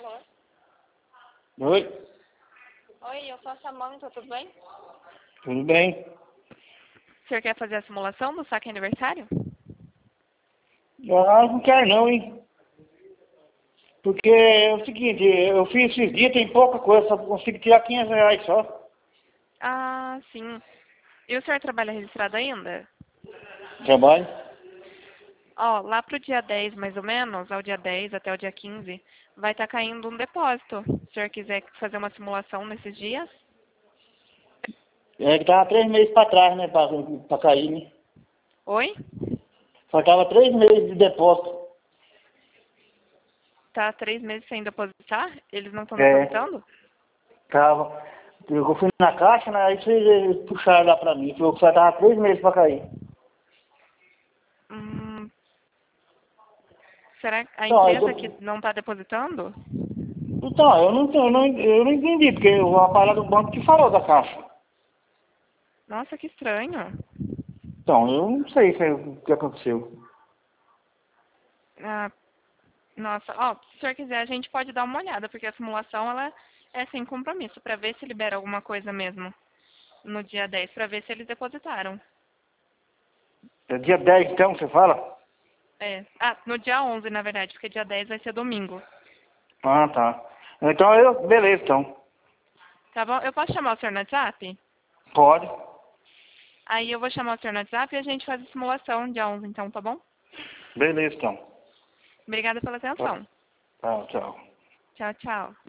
Alô? Oi, Oi, eu sou a Samanta, tudo bem? tudo bem? O senhor quer fazer a simulação do saque aniversário? Ah, não quero não, hein? Porque é o seguinte, eu fiz esses dias, tem pouca coisa, só consigo tirar R$ 500 só. Ah, sim. E o senhor trabalha registrado ainda? Trabalho? Ó, lá pro dia 10, mais ou menos, ao dia 10 até o dia 15, vai estar caindo um depósito. Se o senhor quiser fazer uma simulação nesses dias? É que tava 3 meses pra trás, né, pra cair, né? Oi? Faltava 3 meses de depósito. Tá 3 meses sem depositar? Eles não estão É, depositando? tava. Eu fui na caixa, né, aí eles puxaram lá pra mim, falou que só tava 3 meses pra cair. Hum, será que a Então, empresa que não está depositando? então eu não entendi, porque o aparelho do banco te falou da caixa. Nossa, que estranho. Então, eu não sei o que aconteceu. Ah, nossa, ó, se o senhor quiser, a gente pode dar uma olhada, porque a simulação, ela é sem compromisso, para ver se libera alguma coisa mesmo no dia 10, para ver se eles depositaram. É dia 10 então, você fala? É. Ah, no dia 11, na verdade, porque dia 10 vai ser domingo. Ah, tá. Então, beleza, então. Tá bom? Eu posso chamar o senhor no WhatsApp? Pode. Aí eu vou chamar o senhor no WhatsApp e a gente faz a simulação dia 11, então, tá bom? Beleza, então. Obrigada pela Tá, atenção. tá, tchau. Tchau, tchau.